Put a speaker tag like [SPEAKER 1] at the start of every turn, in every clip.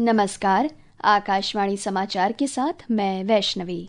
[SPEAKER 1] नमस्कार, आकाशवाणी समाचार के साथ मैं वैष्णवी।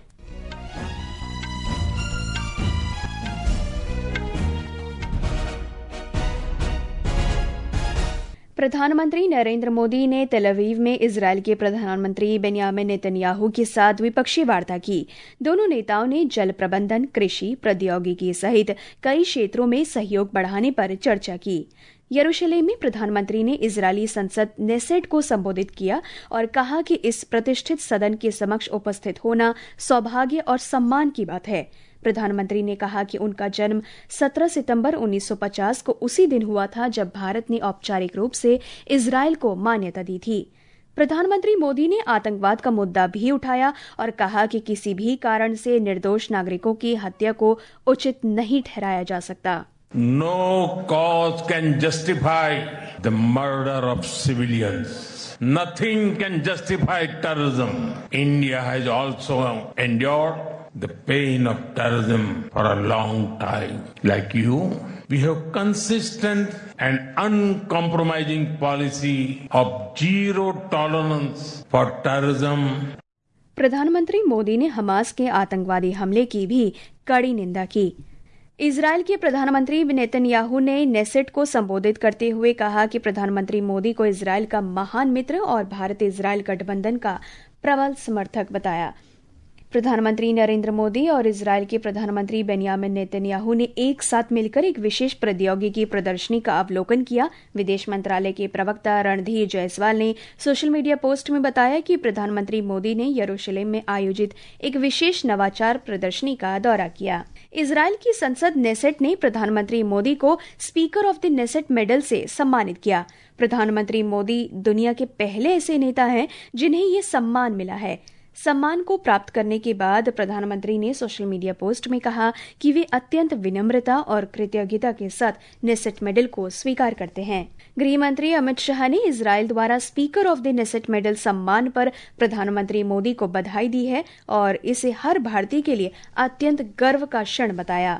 [SPEAKER 1] प्रधानमंत्री नरेंद्र मोदी ने तेल अवीव में इजरायल के प्रधानमंत्री बेंयामिन नेतन्याहू के साथ द्विपक्षीय वार्ता की। दोनों नेताओं ने जल प्रबंधन, कृषि, प्रौद्योगिकी सहित कई क्षेत्रों में सहयोग बढ़ाने पर चर्चा की। यरूशलेम में प्रधानमंत्री ने इजरायली संसद नेसेट को संबोधित किया और कहा कि इस प्रतिष्ठित सदन के समक्ष उपस्थित होना सौभाग्य और सम्मान की बात है। प्रधानमंत्री ने कहा कि उनका जन्म 17 सितंबर 1950 को उसी दिन हुआ था जब भारत ने औपचारिक रूप से इजरायल को मान्यता दी थी। प्रधानमंत्री मोदी ने आतंकवाद का मुद्दा भी उठाया और कहा कि किसी भी कारण से निर्दोष नागरिकों की हत्या को उचित नहीं ठहराया जा सकता।
[SPEAKER 2] No cause can justify the murder of civilians. Nothing can justify terrorism. India has also endured the pain of terrorism for a long time. Like you, we have consistent and uncompromising policy of zero tolerance for terrorism.
[SPEAKER 1] प्रधानमंत्री मोदी ने Hamas के आतंकवादी हमले की भी कड़ी निंदा की। इजरायल के प्रधानमंत्री नेतन्याहू ने नेसेट को संबोधित करते हुए कहा कि प्रधानमंत्री मोदी को इजरायल का महान मित्र और भारत इजरायल गठबंधन का प्रबल समर्थक बताया। प्रधानमंत्री नरेंद्र मोदी और इजरायल के प्रधानमंत्री बेंयामिन नेतन्याहू ने एक साथ मिलकर एक विशेष प्रौद्योगिकी प्रदर्शनी का अवलोकन किया। विदेश मंत्रालय के प्रवक्ता रणधीर जायसवाल ने सोशल मीडिया पोस्ट में बताया कि प्रधानमंत्री मोदी ने यरूशलेम में आयोजित एक विशेष नवाचार प्रदर्शनी का दौरा किया। इजरायल की संसद नेसेट ने प्रधानमंत्री मोदी को Speaker of the Knesset medal से सम्मानित किया। प्रधानमंत्री मोदी दुनिया के पहले ऐसे नेता हैं जिन्हें ये सम्मान मिला है। सम्मान को प्राप्त करने के बाद प्रधानमंत्री ने सोशल मीडिया पोस्ट में कहा कि वे अत्यंत विनम्रता और कृतज्ञता के साथ नेसेट मेडल को स्वीकार करते हैं। गृह मंत्री अमित शाह ने इजरायल द्वारा Speaker of the Knesset medal सम्मान पर प्रधानमंत्री मोदी को बधाई दी है और इसे हर भारतीय के लिए अत्यंत गर्व का क्षण बताया।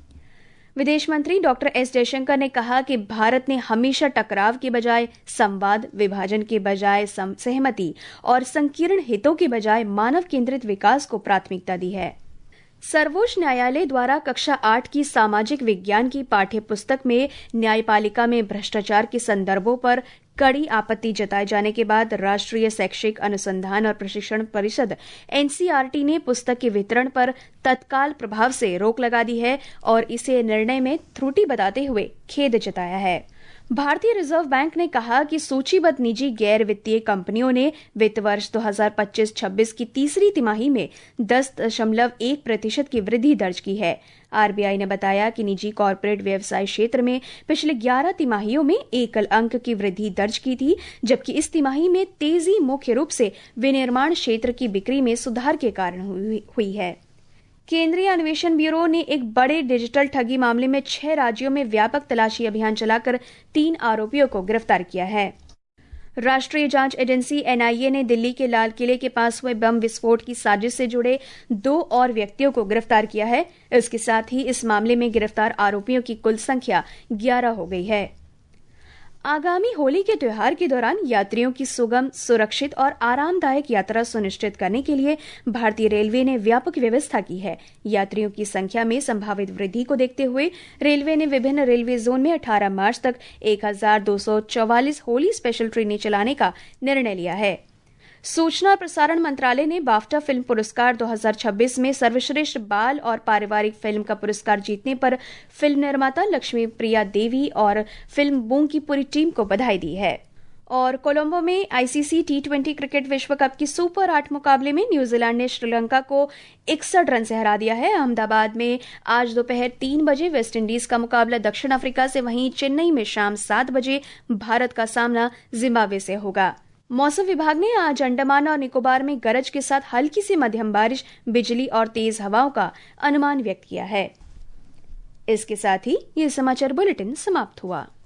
[SPEAKER 1] विदेश मंत्री डॉक्टर एस जयशंकर ने कहा कि भारत ने हमेशा टकराव के बजाय संवाद, विभाजन के बजाय सहमति और संकीर्ण हितों के बजाय मानव केंद्रित विकास को प्राथमिकता दी है। सर्वोच्च न्यायालय द्वारा कक्षा 8 की सामाजिक विज्ञान की पाठ्य पुस्तक में न्यायपालिका में भ्रष्टाचार के संदर्भों पर कड़ी आपत्ति जताए जाने के बाद राष्ट्रीय शैक्षिक अनुसंधान और प्रशिक्षण परिषद एनसीईआरटी ने पुस्तक के वितरण पर तत्काल प्रभाव से रोक लगा दी है और इसे निर्णय में त्रुटि बताते हुए खेद जताया है। भारतीय रिजर्व बैंक ने कहा कि सूचीबद्ध निजी गैर वित्तीय कंपनियों ने वित्त वर्ष 2025-26 की तीसरी तिमाही में 10.1% की वृद्धि दर्ज की है। आरबीआई ने बताया कि निजी कॉरपोरेट व्यवसाय क्षेत्र में पिछले 11 तिमाहियों में एकल अंक की वृद्धि दर्ज की थी, जबकि इस तिमाही में तेजी मुख्य रूप से विनिर्माण क्षेत्र की बिक्री में सुधार के कारण हुई है। केंद्रीय अन्वेषण ब्यूरो ने एक बड़े डिजिटल ठगी मामले में 6 राज्यों में व्यापक तलाशी अभियान चलाकर 3 आरोपियों को गिरफ्तार किया है। राष्ट्रीय जांच एजेंसी एनआईए ने दिल्ली के लाल किले के पास हुए बम विस्फोट की साजिश से जुड़े 2 और व्यक्तियों को गिरफ्तार किया है। इसके साथ ही इस मामले में गिरफ्तार आरोपियों की कुल संख्या 11 हो गई है। आगामी होली के त्योहार के दौरान यात्रियों की सुगम, सुरक्षित और आरामदायक यात्रा सुनिश्चित करने के लिए भारतीय रेलवे ने व्यापक व्यवस्था की है। यात्रियों की संख्या में संभावित वृद्धि को देखते हुए रेलवे ने विभिन्न रेलवे जोन में 18 मार्च तक 1244 होली स्पेशल ट्रेनें चलाने का निर्णय लिया है। सूचना और प्रसारण मंत्रालय ने बाफ्टा फिल्म पुरस्कार 2026 में सर्वश्रेष्ठ बाल और पारिवारिक फिल्म का पुरस्कार जीतने पर फिल्म निर्माता लक्ष्मी प्रिया देवी और फिल्म बूम की पूरी टीम को बधाई दी है। और कोलंबो में आईसीसी T20 क्रिकेट विश्व कप की सुपर 8 मुकाबले में न्यूजीलैंड ने श्रीलंका को 61 रन से हरा दिया है। अहमदाबाद में आज दोपहर 3 बजे वेस्टइंडीज का मुकाबला दक्षिण अफ्रीका से, वहीं चेन्नई में शाम 7 बजे भारत का सामना जिम्बाब्वे से होगा। मौसम विभाग ने आज अंडमान और निकोबार में गरज के साथ हल्की से मध्यम बारिश, बिजली और तेज हवाओं का अनुमान व्यक्त किया है। इसके साथ ही ये समाचार बुलेटिन समाप्त हुआ।